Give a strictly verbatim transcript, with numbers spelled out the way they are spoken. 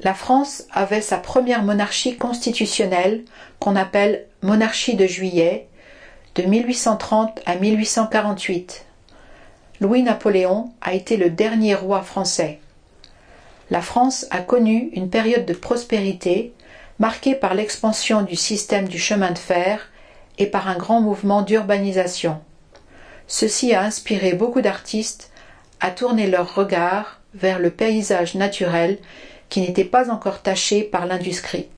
La France avait sa première monarchie constitutionnelle, qu'on appelle monarchie de Juillet, de mille huit cent trente à mille huit cent quarante-huit. Louis-Napoléon a été le dernier roi français. La France a connu une période de prospérité marquée par l'expansion du système du chemin de fer et par un grand mouvement d'urbanisation. Ceci a inspiré beaucoup d'artistes à tourner leur regard vers le paysage naturel qui n'était pas encore taché par l'industrie.